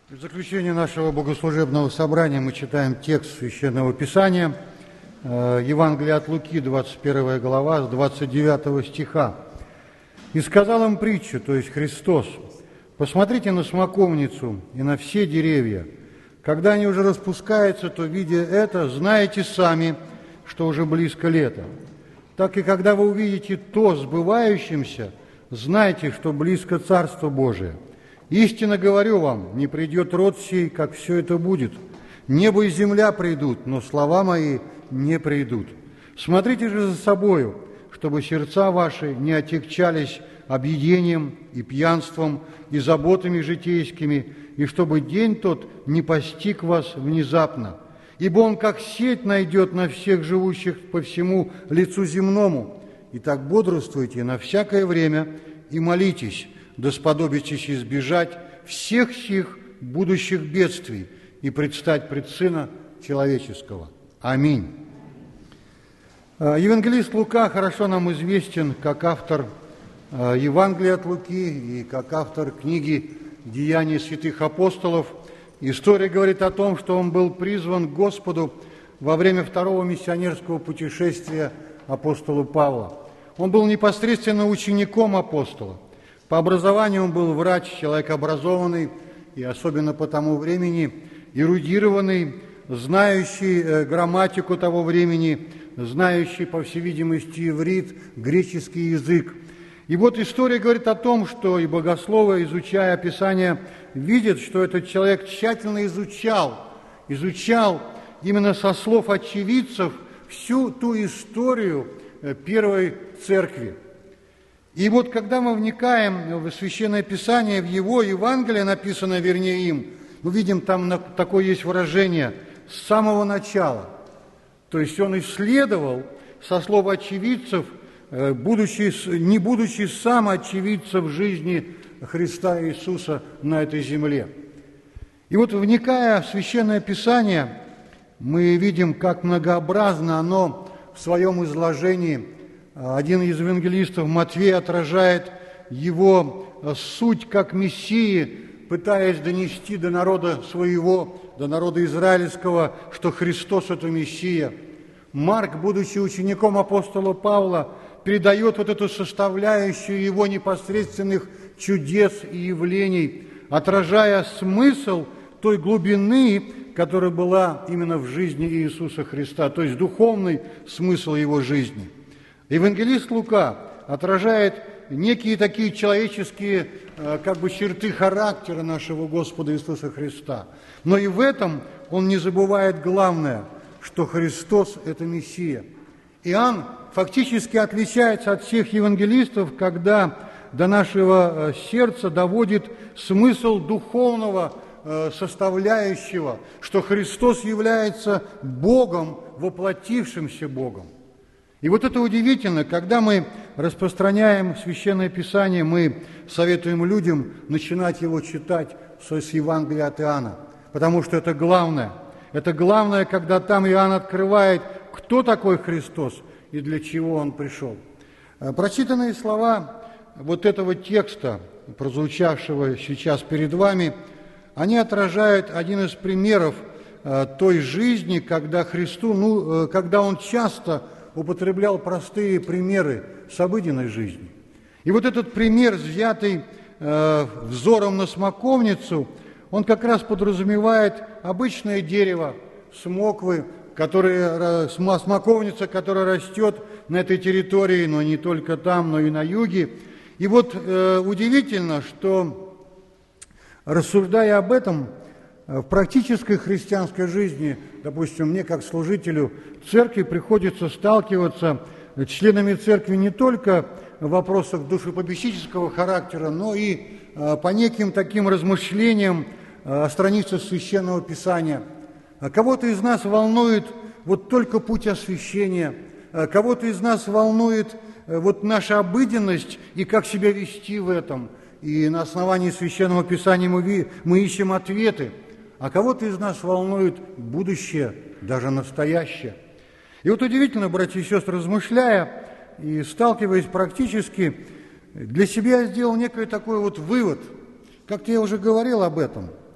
В заключение нашего богослужебного собрания мы читаем текст Священного Писания, Евангелие от Луки, 21 глава, с 29 стиха. «И сказал им притчу», то есть Христос: «Посмотрите на смоковницу и на все деревья. Когда они уже распускаются, то, видя это, знаете сами, что уже близко лето. Так и когда вы увидите то сбывающимся, знайте, что близко Царство Божие. Истинно говорю вам, не придет род сей, как все это будет. Небо и земля придут, но слова мои не придут. Смотрите же за собою, чтобы сердца ваши не отягчались объедением и пьянством и заботами житейскими, и чтобы день тот не постиг вас внезапно. Ибо он, как сеть, найдет на всех живущих по всему лицу земному. Итак, бодрствуйте на всякое время и молитесь, да сподобитесь избежать всех сих будущих бедствий и предстать пред Сына Человеческого. Аминь». Евангелист Лука хорошо нам известен как автор Евангелия от Луки и как автор книги «Деяния святых апостолов». История говорит о том, что он был призван к Господу во время второго миссионерского путешествия апостола Павла. Он был непосредственно учеником апостола. По образованию он был врач, человек образованный и особенно по тому времени эрудированный, знающий грамматику того времени, знающий, по всей видимости, иврит, греческий язык. И вот история говорит о том, что и богословы, изучая Писание, видят, что этот человек тщательно изучал именно со слов очевидцев всю ту историю первой церкви. И вот когда мы вникаем в Священное Писание, в его Евангелие, написанное, вернее, им, мы видим, там такое есть выражение «с самого начала». То есть он исследовал со слов очевидцев, не будучи сам очевидцем жизни Христа Иисуса на этой земле. И вот, вникая в Священное Писание, мы видим, как многообразно оно в своем изложении. Один из евангелистов, Матфей, отражает его суть как Мессии, пытаясь донести до народа своего, до народа израильского, что Христос – это Мессия. Марк, будучи учеником апостола Павла, передает вот эту составляющую его непосредственных чудес и явлений, отражая смысл той глубины, которая была именно в жизни Иисуса Христа, то есть духовный смысл его жизни. Евангелист Лука отражает некие такие человеческие черты характера нашего Господа Иисуса Христа. Но и в этом он не забывает главное, что Христос – это Мессия. Иоанн фактически отличается от всех евангелистов, когда до нашего сердца доводит смысл духовного составляющего, что Христос является Богом, воплотившимся Богом. И вот это удивительно, когда мы распространяем Священное Писание, мы советуем людям начинать его читать с Евангелия от Иоанна, потому что это главное. Это главное, когда там Иоанн открывает, кто такой Христос и для чего Он пришел. Прочитанные слова вот этого текста, прозвучавшего сейчас перед вами, они отражают один из примеров той жизни, когда когда Он часто употреблял простые примеры с обыденной жизни. И вот этот пример, взятый взором на смоковницу, он как раз подразумевает обычное дерево смоквы, смоковница, которая растет на этой территории, но не только там, но и на юге. И вот удивительно, что, рассуждая об этом, в практической христианской жизни, допустим, мне как служителю церкви приходится сталкиваться с членами церкви не только в вопросах душепопечительского характера, но и по неким таким размышлениям о страницах Священного Писания. Кого-то из нас волнует вот только путь освящения, кого-то из нас волнует вот наша обыденность и как себя вести в этом. И на основании Священного Писания мы ищем ответы. А кого-то из нас волнует будущее, даже настоящее. И вот удивительно, братья и сестры, размышляя и сталкиваясь практически, для себя я сделал некий такой вот вывод. Как-то я уже говорил об этом.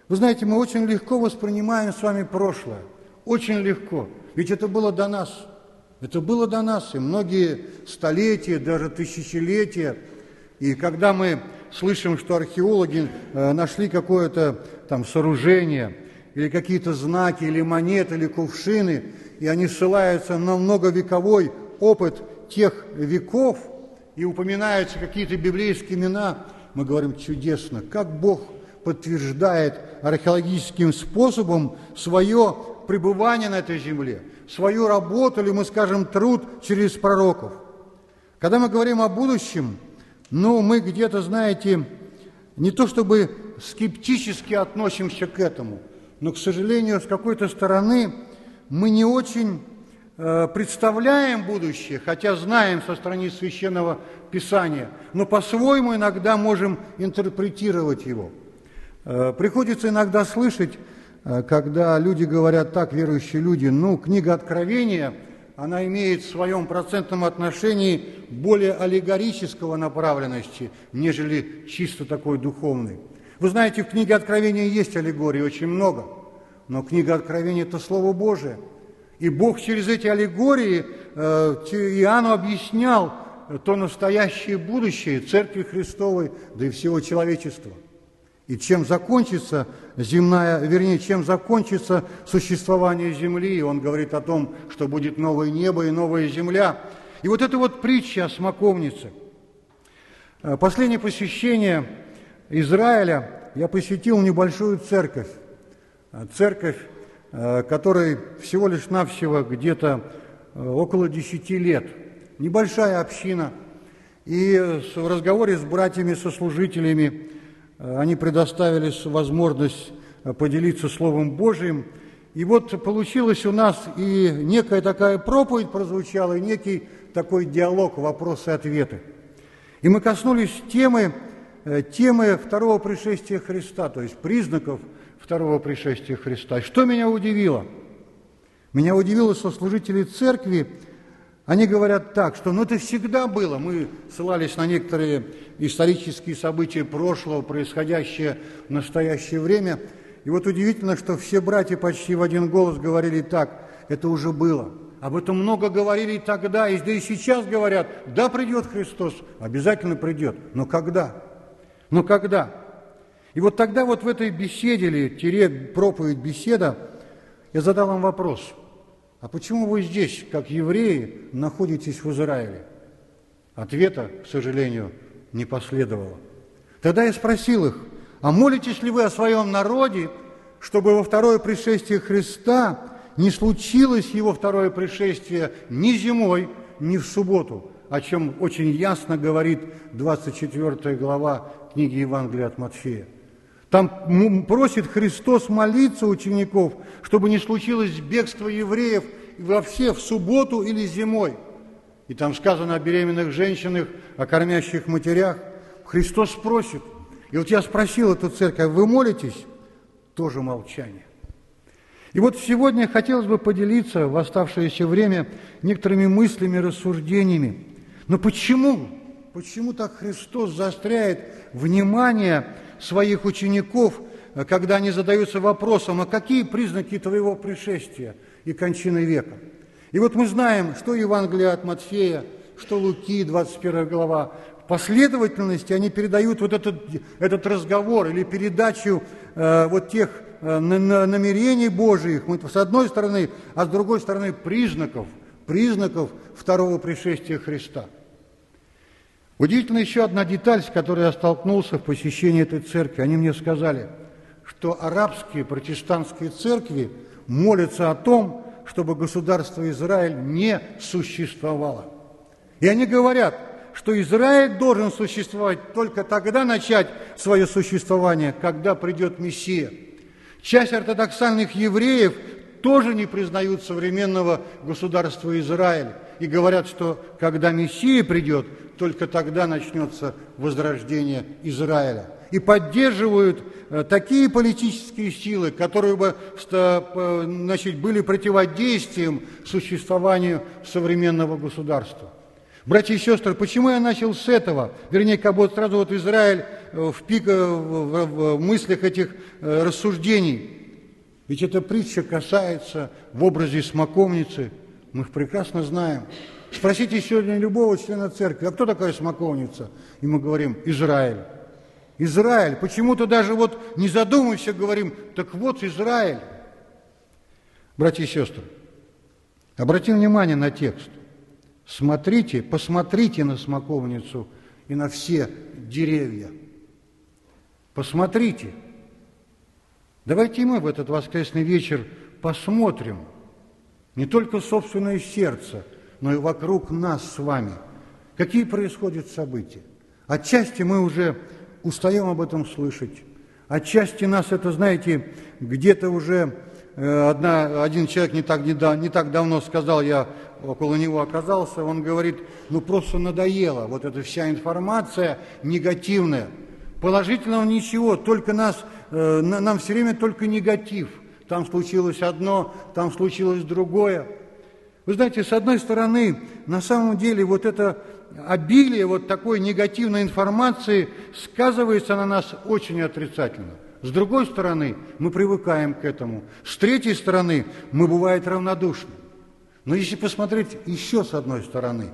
Вы знаете, мы очень легко воспринимаем с вами прошлое. Очень легко. Ведь это было до нас. Это было до нас. И многие столетия, даже тысячелетия. И когда мы слышим, что археологи нашли какое-то там сооружение, или какие-то знаки, или монеты, или кувшины, и они ссылаются на многовековой опыт тех веков, и упоминаются какие-то библейские имена, мы говорим: чудесно, как Бог подтверждает археологическим способом свое пребывание на этой земле, свою работу, или мы скажем труд через пророков. Когда мы говорим о будущем, мы где-то, знаете, не то чтобы скептически относимся к этому, но, к сожалению, с какой-то стороны мы не очень представляем будущее, хотя знаем со страниц Священного Писания, но по-своему иногда можем интерпретировать его. Приходится иногда слышать, когда люди говорят так, верующие люди: книга Откровения, она имеет в своем процентном отношении более аллегорического направленности, нежели чисто такой духовной. Вы знаете, в книге Откровения есть аллегории очень много, но книга Откровения – это Слово Божие. И Бог через эти аллегории Иоанну объяснял то настоящее будущее Церкви Христовой, да и всего человечества. И чем закончится чем закончится существование земли, он говорит о том, что будет новое небо и новая земля. И вот эта вот притча о смоковнице. Последнее посещение Израиля я посетил небольшую церковь, которой всего лишь навсего где-то около 10 лет. Небольшая община. И в разговоре с братьями-сослужителями они предоставили возможность поделиться Словом Божиим. И вот получилось у нас и некая такая проповедь прозвучала, и некий такой диалог, вопросы и ответы. И мы коснулись темы второго пришествия Христа, то есть признаков второго пришествия Христа. Что меня удивило? Меня удивило, что служители церкви, они говорят так, что это всегда было. Мы ссылались на некоторые исторические события прошлого, происходящие в настоящее время. И вот удивительно, что все братья почти в один голос говорили так: это уже было. Об этом много говорили и тогда, и сейчас говорят: да, придет Христос, обязательно придет. Но когда? Но когда? И вот тогда вот в этой беседе, или проповедь, беседа, я задал вам вопрос: а почему вы здесь, как евреи, находитесь в Израиле? Ответа, к сожалению, не последовало. Тогда я спросил их: а молитесь ли вы о своем народе, чтобы во второе пришествие Христа не случилось его второе пришествие ни зимой, ни в субботу, о чем очень ясно говорит 24 глава книги Евангелия от Матфея. Там просит Христос молиться учеников, чтобы не случилось бегство евреев вообще в субботу или зимой. И там сказано о беременных женщинах, о кормящих матерях. Христос просит. И вот я спросил эту церковь: вы молитесь? Тоже молчание. И вот сегодня хотелось бы поделиться в оставшееся время некоторыми мыслями, рассуждениями. Но почему? Почему так Христос заостряет внимание своих учеников, когда они задаются вопросом: а какие признаки твоего пришествия и кончины века? И вот мы знаем, что Евангелие от Матфея, что Луки, 21 глава. В последовательности они передают вот этот разговор или передачу вот тех намерений Божиих, с одной стороны, а с другой стороны признаков второго пришествия Христа. Удивительно еще одна деталь, с которой я столкнулся в посещении этой церкви. Они мне сказали, что арабские протестантские церкви молятся о том, чтобы государство Израиль не существовало. И они говорят, что Израиль должен существовать только тогда, начать свое существование, когда придет Мессия. Часть ортодоксальных евреев тоже не признают современного государства Израиль и говорят, что когда Мессия придет, только тогда начнется возрождение Израиля. И поддерживают такие политические силы, которые бы были противодействием существованию современного государства. Братья и сестры, почему я начал с этого? Вернее, сразу Израиль в мыслях этих рассуждений. Ведь эта притча касается в образе смоковницы, мы их прекрасно знаем. Спросите сегодня любого члена церкви, а кто такая смоковница? И мы говорим: Израиль. Израиль. Почему-то даже вот не задумываясь говорим: так вот Израиль. Братья и сестры, обратим внимание на текст. Смотрите, посмотрите на смоковницу и на все деревья. Посмотрите. Давайте мы в этот воскресный вечер посмотрим не только собственное сердце, но и вокруг нас с вами, какие происходят события. Отчасти мы уже устаем об этом слышать, отчасти нас это, знаете, где-то уже один человек не так давно сказал, я около него оказался, он говорит: ну просто надоело вот эта вся информация негативная. Положительного ничего, только нам все время только негатив. Там случилось одно, там случилось другое. Вы знаете, с одной стороны, на самом деле вот это обилие вот такой негативной информации сказывается на нас очень отрицательно. С другой стороны, мы привыкаем к этому. С третьей стороны, мы, бывает, равнодушны. Но если посмотреть еще с одной стороны,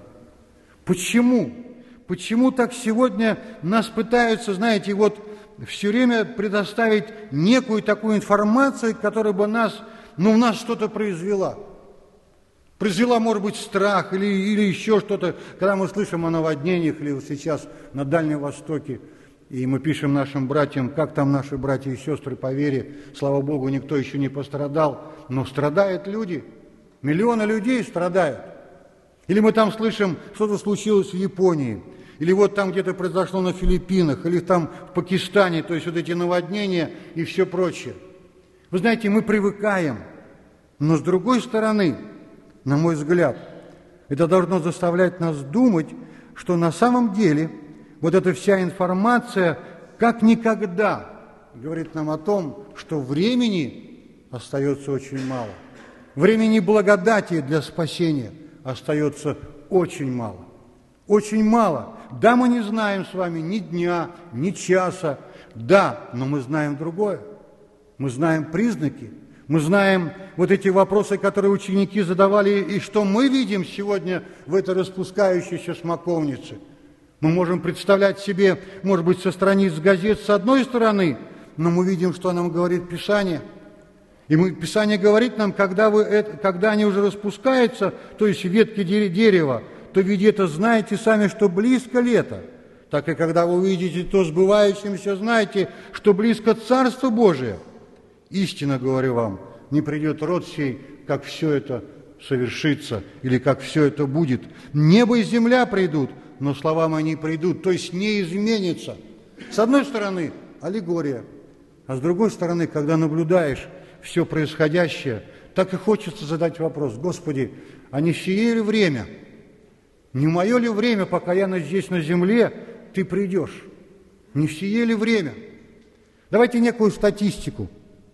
почему? Почему так сегодня нас пытаются, знаете, вот все время предоставить некую такую информацию, которая бы в нас что-то произвела? Произвела, может быть, страх или еще что-то, когда мы слышим о наводнениях, или вот сейчас на Дальнем Востоке, и мы пишем нашим братьям, как там наши братья и сестры по вере, слава Богу, никто еще не пострадал, но страдают люди, миллионы людей страдают. Или мы там слышим, что-то случилось в Японии, или вот там где-то произошло на Филиппинах, или там в Пакистане, то есть вот эти наводнения и все прочее. Вы знаете, мы привыкаем, но с другой стороны, на мой взгляд, это должно заставлять нас думать, что на самом деле вот эта вся информация как никогда говорит нам о том, что времени остается очень мало. Времени благодати для спасения остается очень мало. Очень мало. Да, мы не знаем с вами ни дня, ни часа. Да, но мы знаем другое. Мы знаем признаки. Мы знаем вот эти вопросы, которые ученики задавали, и что мы видим сегодня в этой распускающейся смоковнице. Мы можем представлять себе, может быть, со страниц газет с одной стороны, но мы видим, что нам говорит Писание. И Писание говорит нам, когда они уже распускаются, то есть ветки дерева, то ведь это знаете сами, что близко лето. Так и когда вы увидите то сбывающимся, знаете, что близко Царство Божие. Истинно говорю вам, не придет род сей, как все это совершится, или как все это будет. Небо и земля придут, но слова мои не придут, то есть не изменится. С одной стороны, аллегория, а с другой стороны, когда наблюдаешь все происходящее, так и хочется задать вопрос: Господи, а не сие ли время? Не мое ли время, пока я здесь на земле, Ты придешь? Не сие ли время? Давайте некую статистику.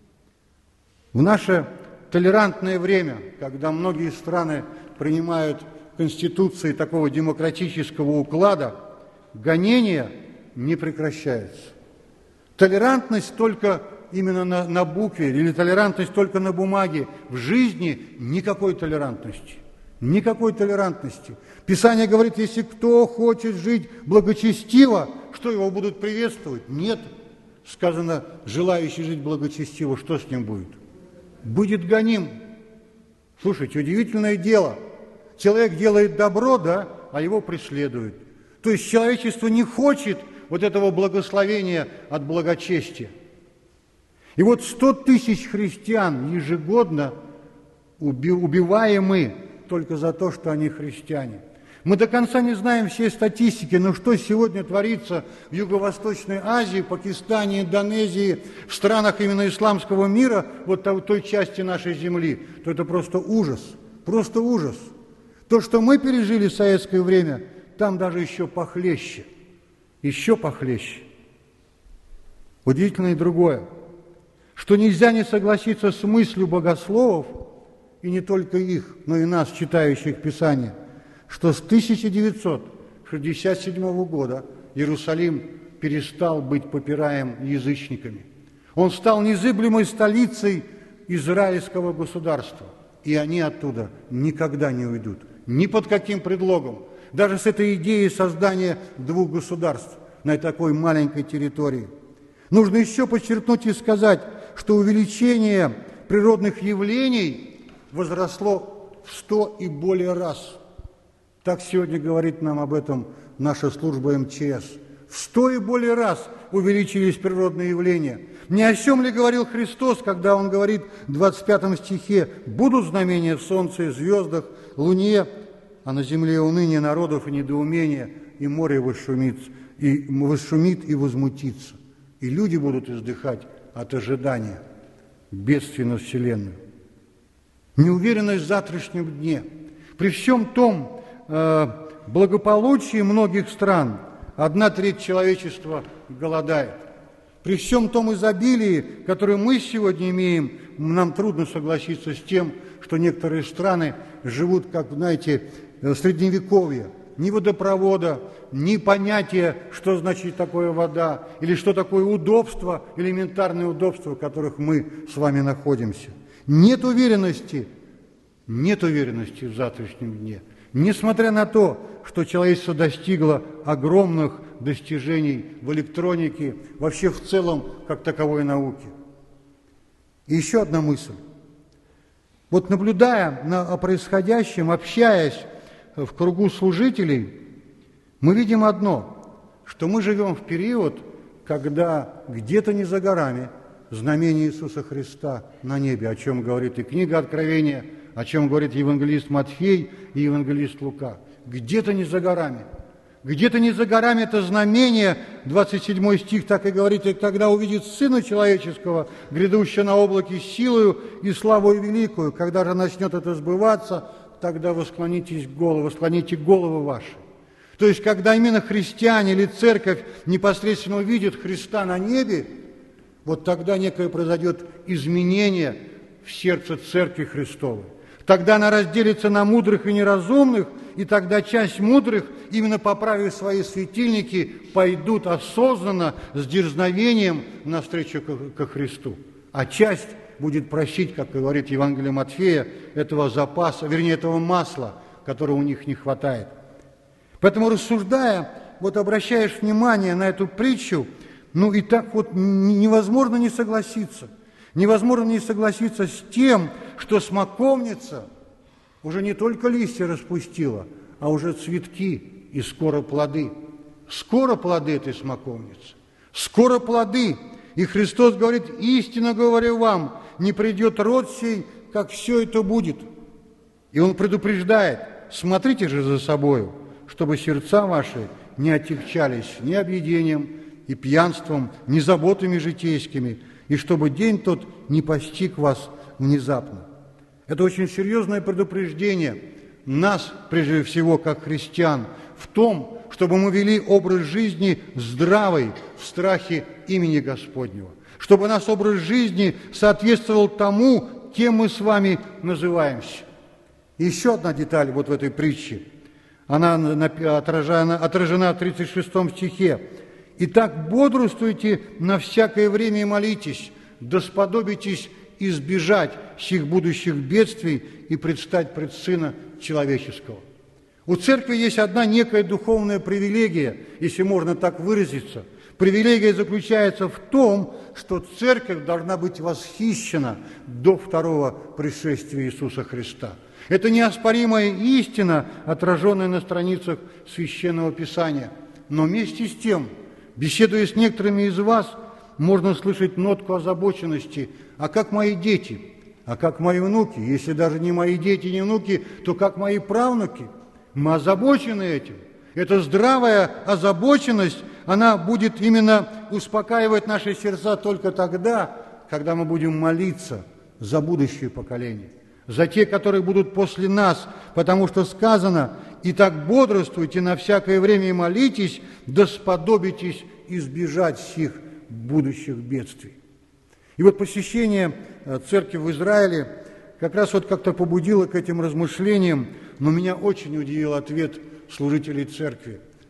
В наше толерантное время, когда многие страны принимают конституции такого демократического уклада, гонения не прекращаются. Толерантность только именно на букве или толерантность только на бумаге. В жизни никакой толерантности. Никакой толерантности. Писание говорит, если кто хочет жить благочестиво, что его будут приветствовать? Нет. Сказано, желающий жить благочестиво, что с ним будет? Будет гоним. Слушайте, удивительное дело. Человек делает добро, да, а его преследуют. То есть человечество не хочет вот этого благословения от благочестия. И вот 100 тысяч христиан ежегодно убиваемы только за то, что они христиане. Мы до конца не знаем всей статистики, но что сегодня творится в Юго-Восточной Азии, Пакистане, Индонезии, в странах именно исламского мира, вот той части нашей земли, то это просто ужас, просто ужас. То, что мы пережили в советское время, там даже еще похлеще, еще похлеще. Удивительно и другое, что нельзя не согласиться с мыслью богословов, и не только их, но и нас, читающих Писание, что с 1967 года Иерусалим перестал быть попираем язычниками. Он стал незыблемой столицей израильского государства, и они оттуда никогда не уйдут, ни под каким предлогом. Даже с этой идеей создания двух государств на такой маленькой территории. Нужно еще подчеркнуть и сказать, что увеличение природных явлений возросло в 100 и более раз. Так сегодня говорит нам об этом наша служба МЧС. В 100 и более раз увеличились природные явления. Не о чем ли говорил Христос, когда Он говорит в 25 стихе: «Будут знамения в солнце и звездах, луне, а на земле уныние народов и недоумение, и море восшумит и возмутится». И люди будут издыхать от ожидания бедствий на Вселенную. Неуверенность в завтрашнем дне. При всем том благополучии многих стран 1/3 человечества голодает. При всем том изобилии, которое мы сегодня имеем, нам трудно согласиться с тем, что некоторые страны живут, как, знаете, в Средневековье. Ни водопровода, ни понятия, что значит такое вода, или что такое удобство, элементарные удобства, в которых мы с вами находимся. Нет уверенности в завтрашнем дне. Несмотря на то, что человечество достигло огромных достижений в электронике, вообще в целом, как таковой науке. И еще одна мысль. Вот наблюдая о происходящем, общаясь в кругу служителей, мы видим одно, что мы живем в период, когда где-то не за горами знамение Иисуса Христа на небе, о чем говорит и книга Откровения, о чем говорит евангелист Матфей и евангелист Лука. Где-то не за горами. Где-то не за горами это знамение, 27 стих так и говорит: «И когда увидит Сына Человеческого, грядущего на облаке силою и славою великую, когда же начнет это сбываться, тогда склоните головы ваши». То есть, когда именно христиане или церковь непосредственно увидят Христа на небе, вот тогда некое произойдет изменение в сердце Церкви Христовой. Тогда она разделится на мудрых и неразумных, и тогда часть мудрых, именно поправив свои светильники, пойдут осознанно, с дерзновением навстречу ко Христу. А часть будет просить, как говорит Евангелие Матфея, этого запаса, вернее, этого масла, которого у них не хватает. Поэтому, рассуждая, вот обращаешь внимание на эту притчу, ну и так вот невозможно не согласиться. Невозможно не согласиться с тем, что смоковница уже не только листья распустила, а уже цветки и скоро плоды. Скоро плоды этой смоковницы, скоро плоды. И Христос говорит: «Истинно говорю вам, не придет род сей, как все это будет». И Он предупреждает: смотрите же за собою, чтобы сердца ваши не отягчались ни объедением и пьянством, ни заботами житейскими, и чтобы день тот не постиг вас внезапно. Это очень серьезное предупреждение нас, прежде всего, как христиан, в том, чтобы мы вели образ жизни здравый в страхе имени Господнего, чтобы наш образ жизни соответствовал тому, кем мы с вами называемся. И еще одна деталь вот в этой притче, она отражена в 36 стихе. «Итак, бодрствуйте на всякое время и молитесь, да сподобитесь избежать сих будущих бедствий и предстать пред Сына Человеческого». У церкви есть одна некая духовная привилегия, если можно так выразиться. Привилегия заключается в том, что церковь должна быть восхищена до второго пришествия Иисуса Христа. Это неоспоримая истина, отраженная на страницах Священного Писания. Но вместе с тем, беседуя с некоторыми из вас, можно слышать нотку озабоченности. А как мои дети? А как мои внуки? Если даже не мои дети, не внуки, то как мои правнуки? Мы озабочены этим. Эта здравая озабоченность, она будет именно успокаивать наши сердца только тогда, когда мы будем молиться за будущее поколение, за те, которые будут после нас, потому что сказано: «Итак, бодрствуйте на всякое время и молитесь, да сподобитесь избежать сих будущих бедствий». И вот посещение церкви в Израиле как раз вот как-то побудило к этим размышлениям, но меня очень удивил ответ служителей церкви.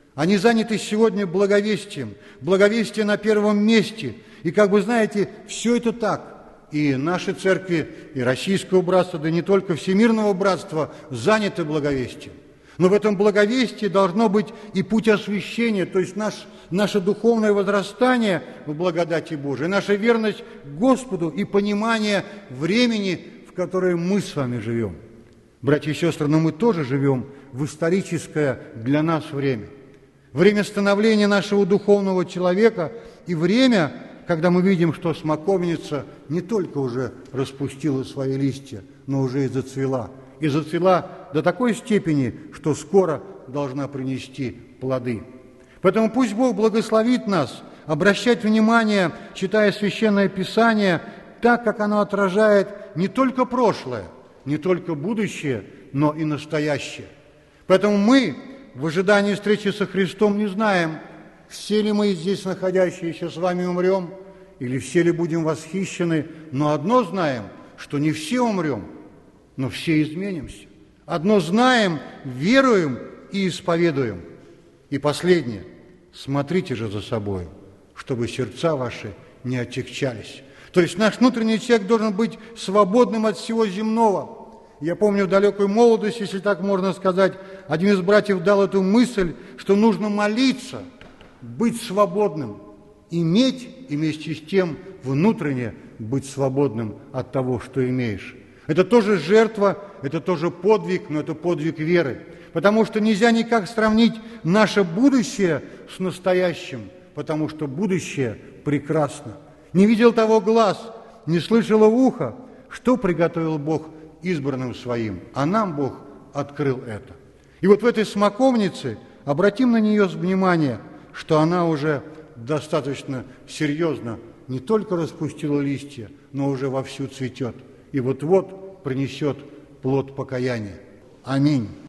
Они заняты сегодня благовестием. Благовестие на первом месте. И, как вы знаете, все это так. И наши церкви, и Российского братства, да и не только Всемирного братства заняты благовестием. Но в этом благовестии должно быть и путь освящения, то есть наше духовное возрастание в благодати Божией, наша верность Господу и понимание времени, в которое мы с вами живем. Братья и сестры, но мы тоже живем в историческое для нас время. Время становления нашего духовного человека и время, когда мы видим, что смоковница не только уже распустила свои листья, но уже и зацвела. И зацвела до такой степени, что скоро должна принести плоды. Поэтому пусть Бог благословит нас обращать внимание, читая Священное Писание, так, как оно отражает не только прошлое, не только будущее, но и настоящее. Поэтому мы в ожидании встречи со Христом не знаем, все ли мы здесь находящиеся с вами умрем, или все ли будем восхищены, но одно знаем, что не все умрем, но все изменимся. Одно знаем, веруем и исповедуем. И последнее, смотрите же за собой, чтобы сердца ваши не отягчались. То есть наш внутренний человек должен быть свободным от всего земного. Я помню в далекой молодости, если так можно сказать, один из братьев дал эту мысль, что нужно молиться, быть свободным, иметь и вместе с тем внутренне быть свободным от того, что имеешь. Это тоже жертва, это тоже подвиг, но это подвиг веры. Потому что нельзя никак сравнить наше будущее с настоящим, потому что будущее прекрасно. Не видел того глаз, не слышало ухо, что приготовил Бог избранным своим, а нам Бог открыл это. И вот в этой смоковнице обратим на нее внимание, что она уже достаточно серьезно не только распустила листья, но уже вовсю цветет. И вот-вот принесет плод покаяния. Аминь.